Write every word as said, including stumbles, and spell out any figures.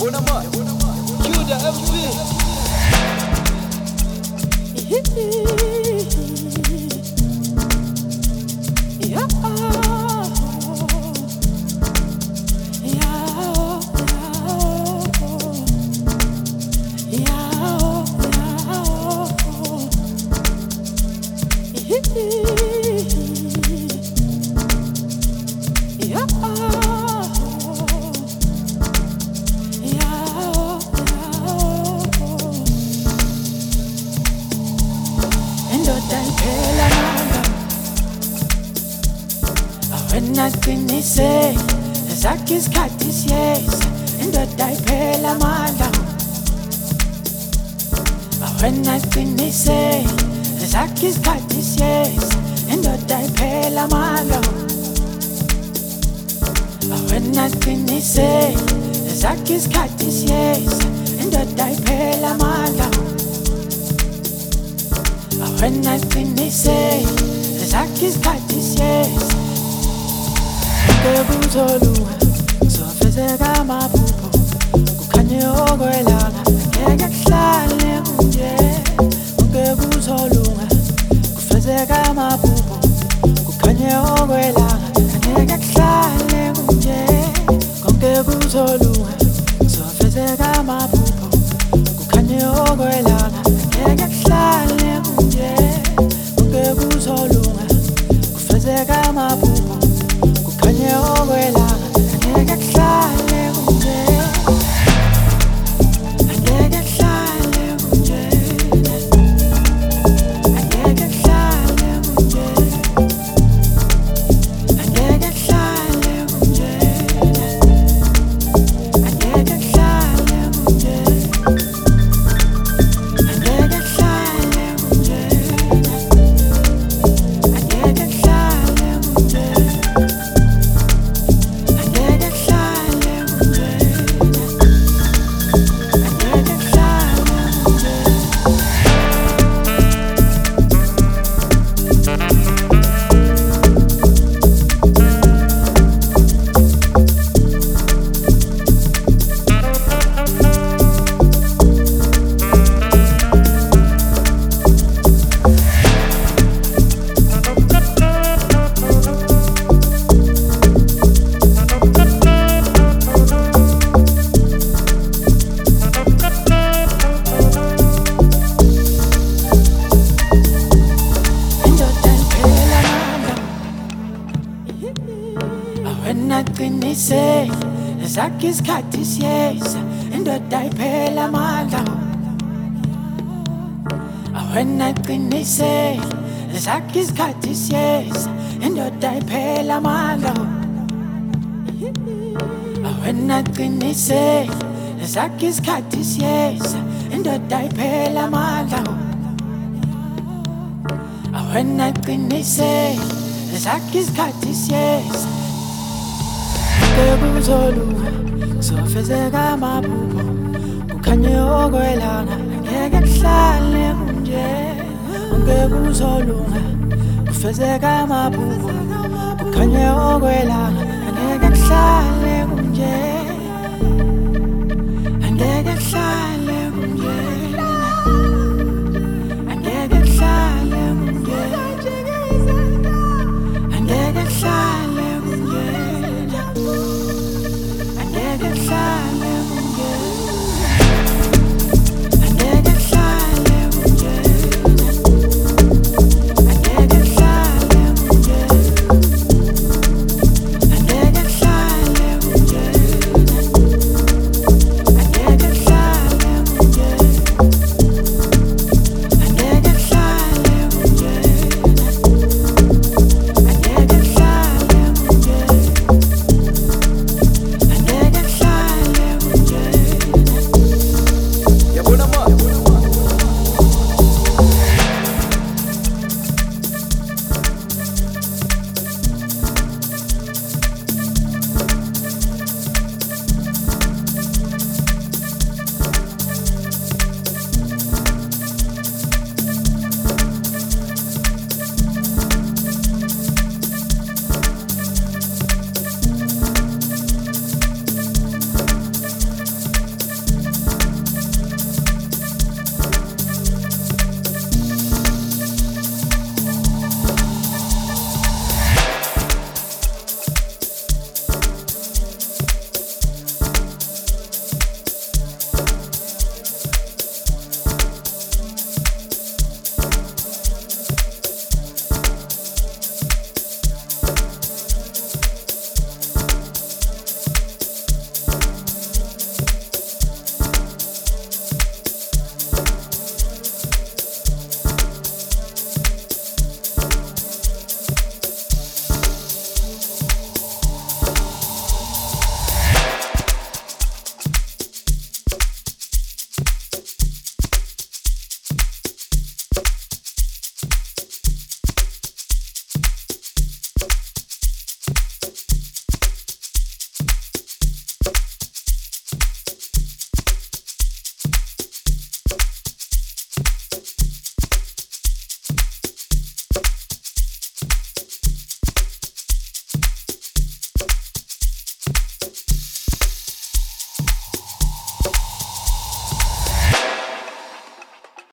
Yabona manje, cue the M V. Naqinisile zakhe isikhathi siyeza indoda iphela amandla awena qinisile zakhe isikhathi siyeza indoda iphela amandla awena qinisile zakhe isikhathi siyeza indoda iphela amandla awena qinisile zakhe isikhathi siyeza kuzolunga kuzofezeka amaphupho kukhanye okwelanga ngeke kuhlale kunje konke kuzolunga kufezeka amaphupho kukhanye okwelanga ngeke kuhlale kunje konke kuzolunga kuzofezeka amaphupho kukhanye okwelanga ngeke kuhlale kunje konke kuzolunga kufezeka amaphupho kanye okwelanga ngeke kuhlale kunje ngeke kuhlale kunje ngeke kuhlale kunje ngeke kuhlale kunje ngeke kuhlale kunje ngeke kuhlale kunje ngeke kuhlale kunje Naqinisile zakhe isikhathi siyeza indoda iphela amandla awena qinisile zakhe isikhathi siyeza indoda iphela amandla awena qinisile zakhe isikhathi siyeza indoda iphela amandla awena qinisile zakhe isikhathi siyeza kuzolunga kuzofezeka amaphupho kukhanye okwelanga ngeke kuhlale kunje konke kuzolunga kufezeka amaphupho kukhanye okwelanga ngeke kuhlale kunje